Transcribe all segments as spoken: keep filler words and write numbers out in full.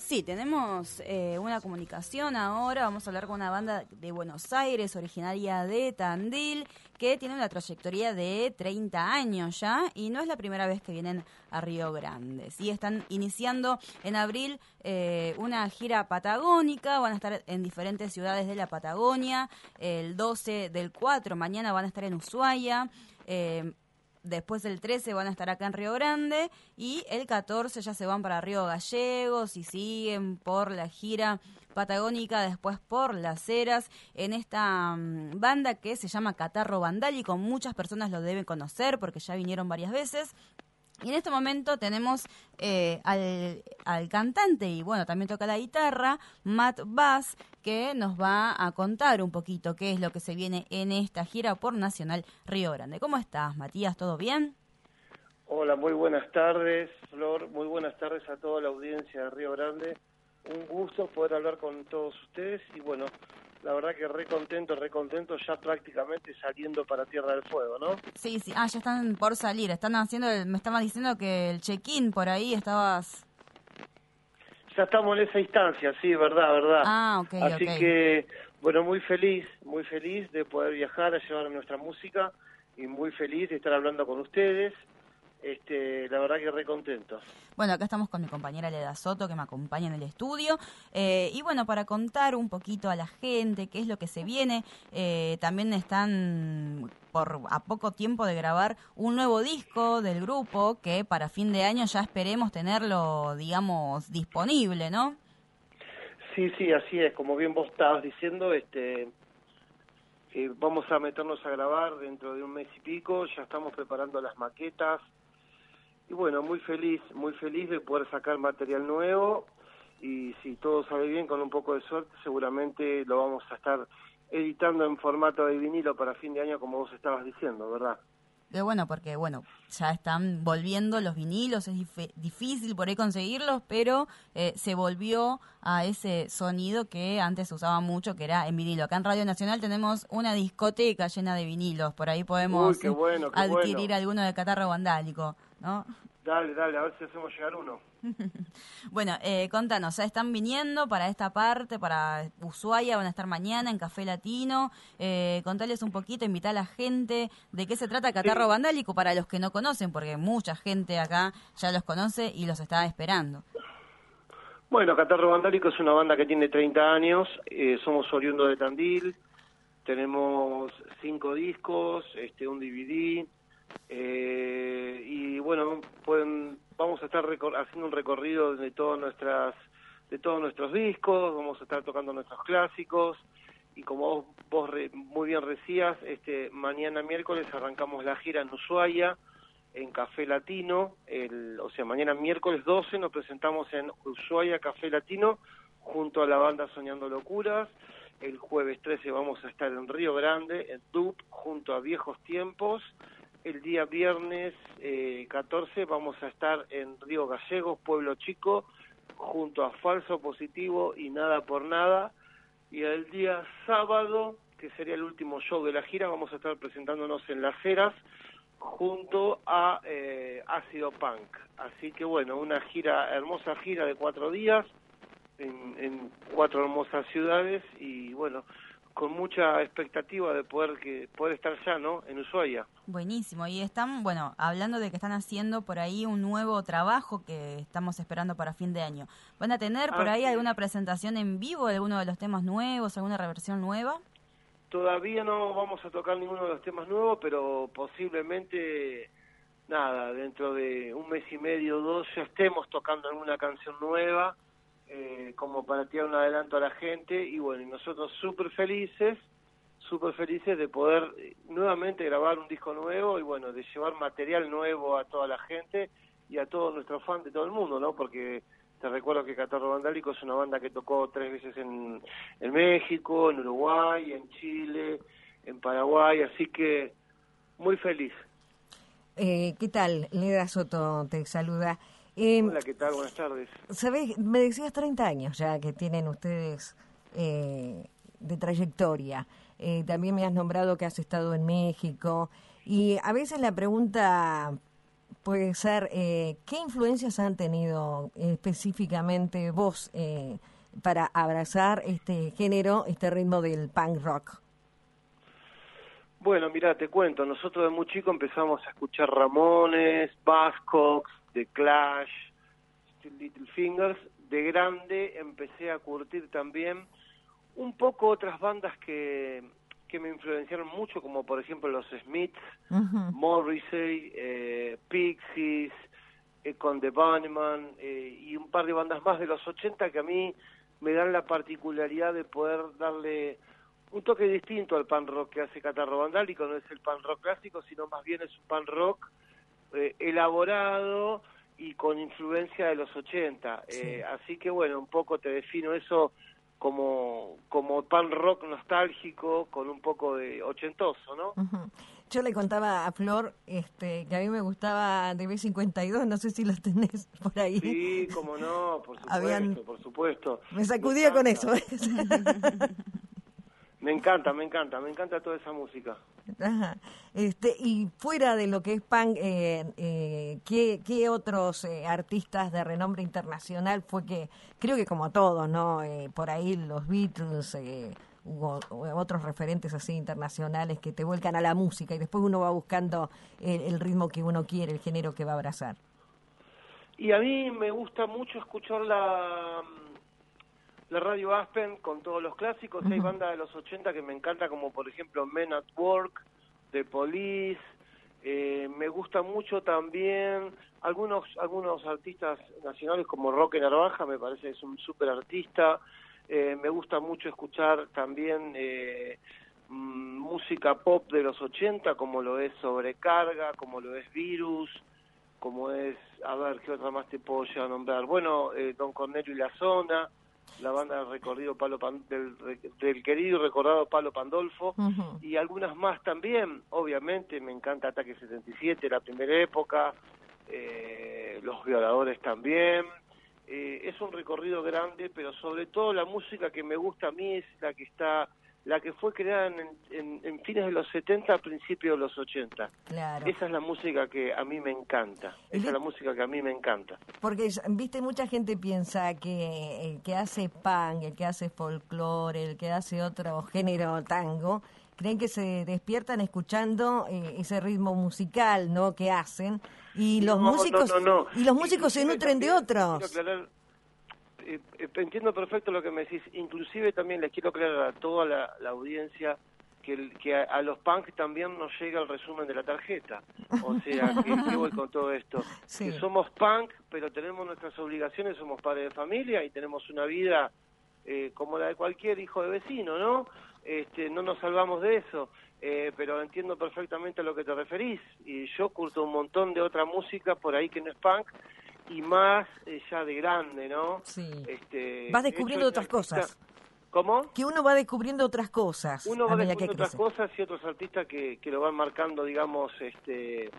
Sí, tenemos eh, una comunicación ahora, vamos a hablar con una banda de Buenos Aires, originaria de Tandil, que tiene una trayectoria de treinta años ya, y no es la primera vez que vienen a Río Grande. Sí, están iniciando en abril eh, una gira patagónica, van a estar en diferentes ciudades de la Patagonia, el doce del cuatro, mañana van a estar en Ushuaia, eh, después del trece van a estar acá en Río Grande y el catorce ya se van para Río Gallegos y siguen por la gira patagónica, después por Las Heras, en esta um, banda que se llama Catarro Vandálico. Muchas personas lo deben conocer porque ya vinieron varias veces. Y en este momento tenemos eh, al, al cantante y bueno, también toca la guitarra, Matt Bass, que nos va a contar un poquito qué es lo que se viene en esta gira por Nacional Río Grande. ¿Cómo estás, Matías? ¿Todo bien? Hola, muy buenas tardes, Flor. Muy buenas tardes a toda la audiencia de Río Grande. Un gusto poder hablar con todos ustedes y bueno, la verdad que re contento, re contento, ya prácticamente saliendo para Tierra del Fuego, ¿no? Sí, sí. Ah, ya están por salir. Están haciendo, el, me estaban diciendo que el check-in por ahí estabas... Ya estamos en esa instancia, sí, verdad, verdad. Ah, ok, Así ok. que, bueno, muy feliz, muy feliz de poder viajar a llevar nuestra música y muy feliz de estar hablando con ustedes. Este, la verdad que re contento. Bueno, acá estamos con mi compañera Leda Soto, que me acompaña en el estudio. Eh, y bueno, para contar un poquito a la gente qué es lo que se viene, eh, también están por a poco tiempo de grabar un nuevo disco del grupo, que para fin de año ya esperemos tenerlo, digamos, disponible, ¿no? Sí, sí, así es. Como bien vos estabas diciendo, este... Eh, vamos a meternos a grabar dentro de un mes y pico, ya estamos preparando las maquetas y bueno, muy feliz, muy feliz de poder sacar material nuevo y si todo sale bien, con un poco de suerte, seguramente lo vamos a estar editando en formato de vinilo para fin de año como vos estabas diciendo, ¿verdad? Qué bueno, porque bueno, ya están volviendo los vinilos, es dif- difícil por ahí conseguirlos, pero eh, se volvió a ese sonido que antes se usaba mucho, que era en vinilo. Acá en Radio Nacional tenemos una discoteca llena de vinilos, por ahí podemos Uy, qué eh, bueno, qué adquirir bueno. alguno de Catarro Vandálico, ¿no? Dale, dale, a ver si hacemos llegar uno. Bueno, eh, contanos, ya están viniendo para esta parte, para Ushuaia, van a estar mañana en Café Latino. Eh, contales un poquito, invitar a la gente de qué se trata Catarro Sí. Vandálico para los que no conocen, porque mucha gente acá ya los conoce y los está esperando. Bueno, Catarro Vandálico es una banda que tiene treinta años, eh, somos oriundos de Tandil, tenemos cinco discos, este, un D V D, eh, y bueno, pueden, vamos a estar recor- haciendo un recorrido de todas nuestras, de todos nuestros discos, vamos a estar tocando nuestros clásicos, y como vos, vos re, muy bien decías, este, mañana miércoles arrancamos la gira en Ushuaia, en Café Latino, el, o sea, mañana miércoles doce nos presentamos en Ushuaia Café Latino junto a la banda Soñando Locuras. El jueves trece vamos a estar en Río Grande, en D U P, junto a Viejos Tiempos. El día viernes eh, catorce vamos a estar en Río Gallegos, Pueblo Chico, junto a Falso Positivo y Nada por Nada. Y el día sábado, que sería el último show de la gira, vamos a estar presentándonos en Las Heras, junto a eh, Ácido Punk. Así que bueno, una gira, hermosa gira de cuatro días en, en cuatro hermosas ciudades y bueno, con mucha expectativa de poder que poder estar ya, ¿no? En Ushuaia. Buenísimo, y están, bueno, hablando de que están haciendo por ahí un nuevo trabajo que estamos esperando para fin de año. ¿Van a tener por ahí Así alguna es. presentación en vivo de alguno de los temas nuevos, alguna reversión nueva? Todavía no vamos a tocar ninguno de los temas nuevos, pero posiblemente, nada, dentro de un mes y medio o dos ya estemos tocando alguna canción nueva, eh, como para tirar un adelanto a la gente, y bueno, y nosotros súper felices, súper felices de poder eh, nuevamente grabar un disco nuevo, y bueno, de llevar material nuevo a toda la gente, y a todos nuestros fans de todo el mundo, ¿no? Porque te recuerdo que Catarro Vandálico es una banda que tocó tres veces en, en México, en Uruguay, en Chile, en Paraguay, así que muy feliz. Eh, ¿Qué tal? Leda Soto te saluda. Eh, Hola, ¿qué tal? Buenas tardes. ¿Sabés? Me decías treinta años ya que tienen ustedes eh, de trayectoria. Eh, también me has nombrado que has estado en México. Y a veces la pregunta puede ser, eh, ¿qué influencias han tenido específicamente vos eh, para abrazar este género, este ritmo del punk rock? Bueno, mira, te cuento, nosotros de muy chico empezamos a escuchar Ramones, Buzzcocks, The Clash, Little Fingers. De grande empecé a curtir también un poco otras bandas que, que me influenciaron mucho, como por ejemplo los Smiths, uh-huh. Morrissey, eh, Pixies, eh, con The Bunnymen, eh, y un par de bandas más de los ochenta que a mí me dan la particularidad de poder darle un toque distinto al punk rock que hace Catarro Vandálico. No es el punk rock clásico, sino más bien es un punk rock eh, elaborado y con influencia de los ochenta. Sí. Eh, así que bueno, un poco te defino eso como como punk rock nostálgico con un poco de ochentoso, ¿no? Uh-huh. Yo le contaba a Flor este, que a mí me gustaba D B cincuenta y dos, no sé si los tenés por ahí. Sí, cómo no, por supuesto, Habían... por supuesto. Me sacudía me con eso. Me encanta, me encanta, me encanta toda esa música. Ajá. Este, y fuera de lo que es punk, eh, eh, ¿qué, qué otros eh, artistas de renombre internacional fue que, creo que como todos, ¿no? Eh, por ahí los Beatles, eh, hubo otros referentes así internacionales que te vuelcan a la música y después uno va buscando el, el ritmo que uno quiere, el género que va a abrazar? Y a mí me gusta mucho escuchar la... la radio Aspen con todos los clásicos. Uh-huh. Hay bandas de los ochenta que me encanta, como por ejemplo Men at Work, The Police. Eh, me gusta mucho también algunos algunos artistas nacionales como Roque Narvaja, me parece que es un súper artista. Eh, me gusta mucho escuchar también eh, m- música pop de los ochenta, como lo es Sobrecarga, como lo es Virus, como es, a ver, ¿qué otra más te puedo llegar a nombrar? Bueno, eh, Don Cornelio y la Zona, la banda del recorrido Palo Pan, del, del querido y recordado Palo Pandolfo, uh-huh. y algunas más también. Obviamente me encanta Ataque setenta y siete, la primera época, eh, Los Violadores también. Eh, es un recorrido grande, pero sobre todo la música que me gusta a mí es la que está, la que fue creada en, en, en fines de los setenta, a principios de los ochenta. Claro. Esa es la música que a mí me encanta. Esa es la música que a mí me encanta. Porque, viste, mucha gente piensa que el que hace punk, el que hace folclore, el que hace otro género tango, creen que se despiertan escuchando eh, ese ritmo musical, ¿no?, que hacen, y los no, músicos no, no, no. y los músicos Inclusive se nutren de otros. Eh, entiendo perfecto lo que me decís. Inclusive también les quiero aclarar a toda la, la audiencia que, el, que a, a los punk también nos llega el resumen de la tarjeta. O sea, que, que voy con todo esto. Sí. Que somos punk, pero tenemos nuestras obligaciones, somos padres de familia y tenemos una vida eh, como la de cualquier hijo de vecino, ¿no? Este, no nos salvamos de eso. Eh, pero entiendo perfectamente a lo que te referís. Y yo curto un montón de otra música por ahí que no es punk, y más eh, ya de grande, ¿no? Sí. Este, vas descubriendo de otras cosas. ¿Cómo? Que uno va descubriendo otras cosas. Uno va descubriendo otras cosas y otros artistas que, que lo van marcando, digamos, este,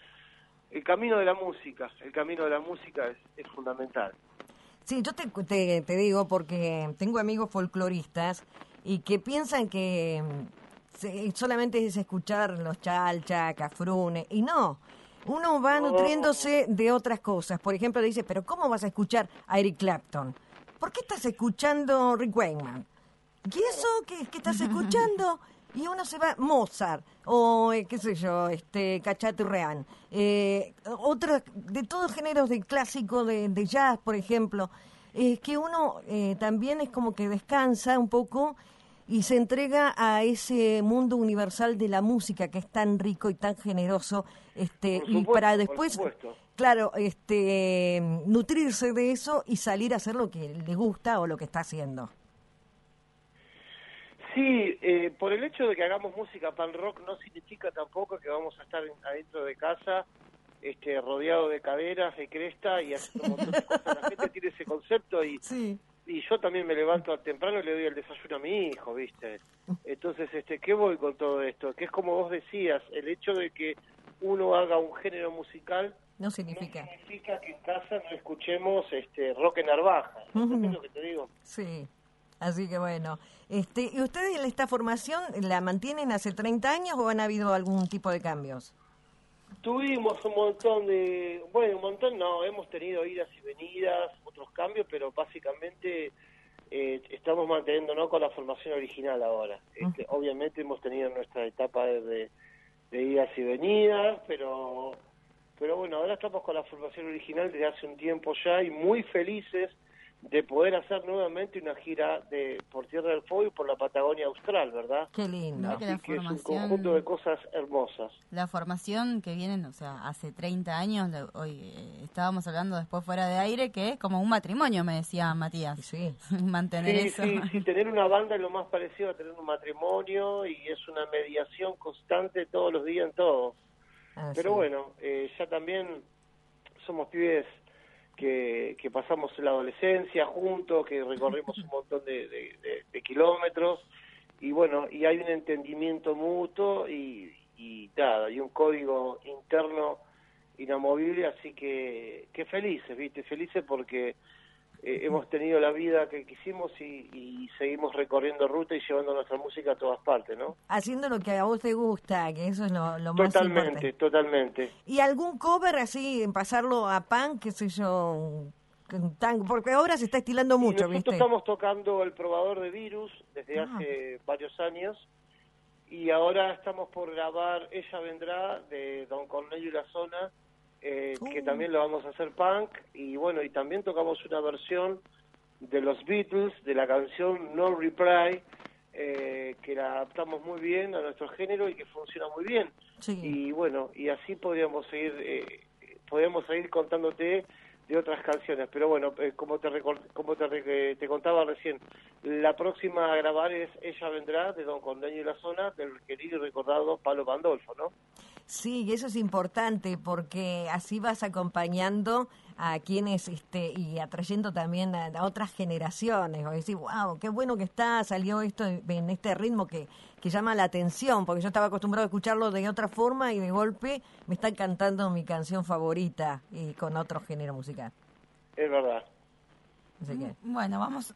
el camino de la música. El camino de la música es, es fundamental. Sí, yo te, te, te digo porque tengo amigos folcloristas y que piensan que se, solamente es escuchar los Chalcha, Cafrune, y no. Uno va nutriéndose de otras cosas. Por ejemplo, le dice, pero ¿cómo vas a escuchar a Eric Clapton? ¿Por qué estás escuchando Rick Wakeman? ¿Y eso que, que estás escuchando? Y uno se va, Mozart, o eh, qué sé yo, este Cacchaturrean, eh, otros, de todos géneros de clásico, de, de jazz, por ejemplo. Es eh, que uno eh, también es como que descansa un poco y se entrega a ese mundo universal de la música que es tan rico y tan generoso, este supuesto, y para después, claro, este nutrirse de eso y salir a hacer lo que le gusta o lo que está haciendo. Sí, eh, por el hecho de que hagamos música punk rock no significa tampoco que vamos a estar adentro de casa, este rodeado de caderas, de cresta y haciendo un montón de cosas. La gente tiene ese concepto y... Sí. Y yo también me levanto temprano y le doy el desayuno a mi hijo, ¿viste? Entonces, este, ¿qué voy con todo esto? Que es como vos decías, el hecho de que uno haga un género musical no significa, no significa que en casa no escuchemos este Roque Narvaja. ¿Entendés uh-huh. lo que te digo? Sí, así que bueno. Este, ¿y ustedes esta formación la mantienen hace treinta años o han habido algún tipo de cambios? Tuvimos un montón de, bueno, un montón no, hemos tenido idas y venidas, otros cambios, pero básicamente eh, estamos manteniéndonos con la formación original ahora. Este, uh-huh. Obviamente hemos tenido nuestra etapa de, de, de idas y venidas, pero, pero bueno, ahora estamos con la formación original desde hace un tiempo ya y muy felices de poder hacer nuevamente una gira de por Tierra del Fuego y por la Patagonia Austral, ¿verdad? Qué lindo. Así que, que formación... es un conjunto de cosas hermosas. La formación que vienen, o sea, hace treinta años, hoy eh, estábamos hablando después fuera de aire, que es como un matrimonio, me decía Matías. Sí. Mantener sí, eso. Sí, sí, tener una banda es lo más parecido a tener un matrimonio y es una mediación constante todos los días en todo. Ah, Pero sí. bueno, eh, ya también somos pibes que, que pasamos la adolescencia juntos, que recorrimos un montón de, de, de, de kilómetros y bueno, y hay un entendimiento mutuo y, y nada, y un código interno inamovible, así que, que felices, ¿viste? Felices porque eh, hemos tenido la vida que quisimos y, y seguimos recorriendo ruta y llevando nuestra música a todas partes, ¿no? Haciendo lo que a vos te gusta, que eso es lo, lo más totalmente, importante. Totalmente, ¿Y algún cover así, en pasarlo a punk, qué sé yo, tan, porque ahora se está estilando mucho, nosotros ¿viste? Estamos tocando El Probador de Virus desde ah. hace varios años y ahora estamos por grabar Ella Vendrá de Don Cornelio y la Zona, eh, uh. que también lo vamos a hacer punk y bueno, y también tocamos una versión de los Beatles de la canción No Reply, eh, que la adaptamos muy bien a nuestro género y que funciona muy bien. Sí. Y bueno, y así podríamos seguir, eh, podríamos seguir contándote de otras canciones, pero bueno, eh, como te record, como te, eh, te contaba recién, la próxima a grabar es Ella Vendrá de Don Cornelio y la Zona, del querido y recordado Palo Pandolfo, ¿no? Sí, y eso es importante porque así vas acompañando a quienes este y atrayendo también a, a otras generaciones. O decir, wow, qué bueno que está, salió esto en este ritmo que, que llama la atención, porque yo estaba acostumbrado a escucharlo de otra forma y de golpe me están cantando mi canción favorita y con otro género musical. Es verdad. Así que... Bueno, vamos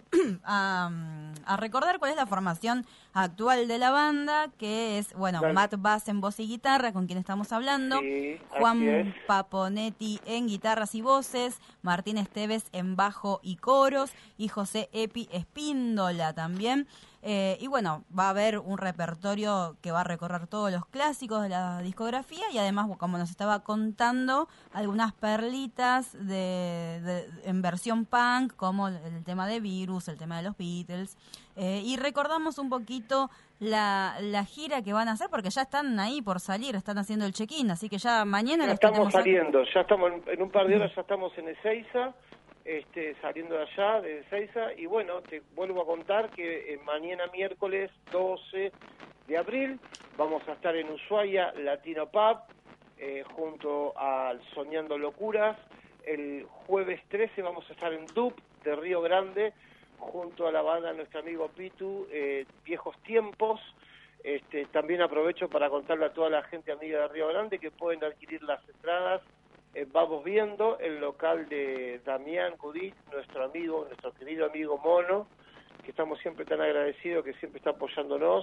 a, a recordar cuál es la formación actual de la banda, que es, bueno, Dale. Matt Bass en voz y guitarra, con quien estamos hablando, sí, Juan Paponetti en guitarras y voces, Martín Esteves en bajo y coros, y José Epi Espíndola también. Eh, y bueno, va a haber un repertorio que va a recorrer todos los clásicos de la discografía y además, como nos estaba contando, algunas perlitas de, de en versión punk, como el tema de Virus, el tema de los Beatles. Eh, y recordamos un poquito la, la gira que van a hacer, porque ya están ahí por salir, están haciendo el check-in, así que ya mañana... Ya estamos saliendo, ya estamos en, en un par de horas, ya estamos en Ezeiza. Este, saliendo de allá, de Ezeiza, y bueno, te vuelvo a contar que eh, mañana miércoles doce de abril vamos a estar en Ushuaia Latino Pub, eh, junto al Soñando Locuras. El jueves trece vamos a estar en Dup de Río Grande, junto a la banda de nuestro amigo Pitu, eh, Viejos Tiempos. Este, también aprovecho para contarle a toda la gente amiga de Río Grande que pueden adquirir las entradas. Eh, vamos viendo el local de Damián Judith, nuestro amigo, nuestro querido amigo Mono, que estamos siempre tan agradecidos, que siempre está apoyándonos.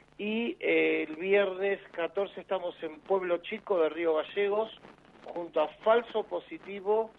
Y eh, el viernes catorce estamos en Pueblo Chico de Río Gallegos, junto a Falso Positivo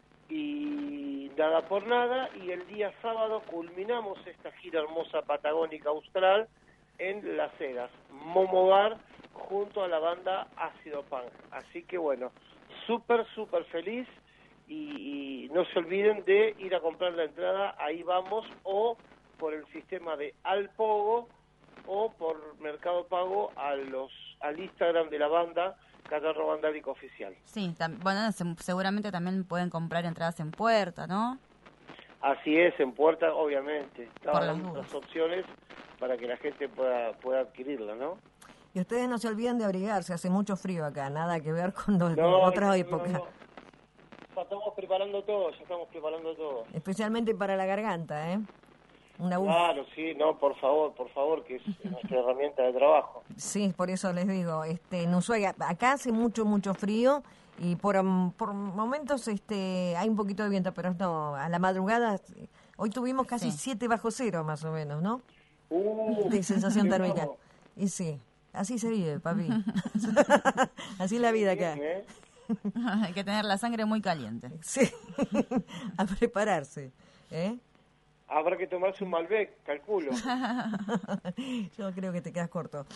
y Nada por Nada. Y el día sábado culminamos esta gira hermosa patagónica austral en Las Heras, Momo Bar, junto a la banda Ácido Punk. Así que bueno, súper, súper feliz y, y no se olviden de ir a comprar la entrada, ahí vamos, o por el sistema de Alpogo o por Mercado Pago a los al Instagram de la banda, Catarro Vandálico Oficial. Sí, tam- bueno, se- seguramente también pueden comprar entradas en puerta, ¿no? Así es, en puerta, obviamente. Por las Todas dudas. las opciones para que la gente pueda, pueda adquirirla, ¿no? Y ustedes no se olviden de abrigarse, hace mucho frío acá, nada que ver con los, No, otras no, épocas. no, no. Ya estamos preparando todo, ya estamos preparando todo. Especialmente para la garganta, ¿eh? Una buf- Claro, sí, no, por favor, por favor, que es nuestra herramienta de trabajo. Sí, por eso les digo, este, en Ushuaia, acá hace mucho, mucho frío y por, um, por momentos este, hay un poquito de viento, pero no, a la madrugada, hoy tuvimos casi Sí. siete bajo cero más o menos, ¿no? Uh, De sensación qué térmica. bravo. Y sí, Así se vive, papi. Así es la vida acá. Bien, ¿eh? Hay que tener la sangre muy caliente. Sí, a prepararse. ¿Eh? Habrá que tomarse un Malbec, calculo. Yo creo que te quedas corto.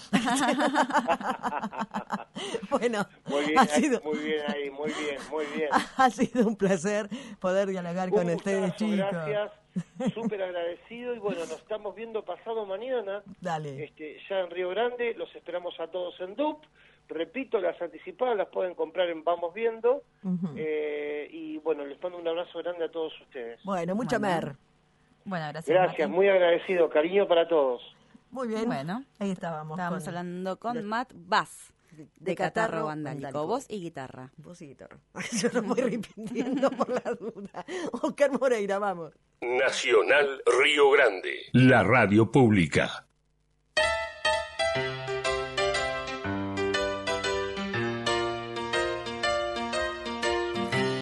Bueno, Muy bien, ha ahí, sido, muy bien ahí, muy bien, muy bien. ha sido un placer poder dialogar con Un ustedes, gustazo, chicos. gracias, súper agradecido y bueno, nos estamos viendo pasado mañana, Dale. este, ya en Río Grande, los esperamos a todos en D U P, repito, las anticipadas las pueden comprar en Vamos Viendo, Ujú. eh, y bueno, les mando un abrazo grande a todos ustedes. Bueno, mucha Bueno. mer. Bueno, gracias. Gracias, Mati. muy agradecido, cariño para todos. Muy bien. Bueno. Ahí estábamos. Estábamos con hablando con los- Matt Bass, de, de Catarro Catarro Vandálico, Vandálico. voz y guitarra. Vos y guitarra. Yo lo voy repitiendo por la duda. Oscar Moreira, vamos. Nacional Río Grande, la radio pública.